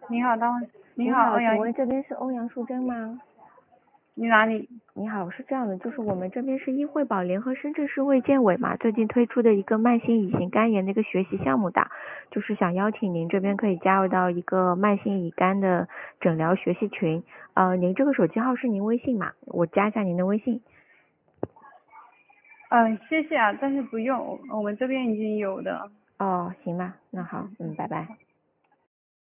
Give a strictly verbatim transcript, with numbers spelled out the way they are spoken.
你好，当你你好，欧阳， 请问这边是欧阳淑珍吗？ 你哪里？ 你好，是这样的，就是我们这边是医惠宝联合深圳市卫健委嘛，最近推出的一个慢性乙型肝炎的一个学习项目的，就是想邀请您这边可以加入到一个慢性乙肝的诊疗学习群。呃，您这个手机号是您微信嘛？我加一下您的微信。 嗯，谢谢啊，但是不用，我们这边已经有的。 哦，行吧，那好，嗯，拜拜。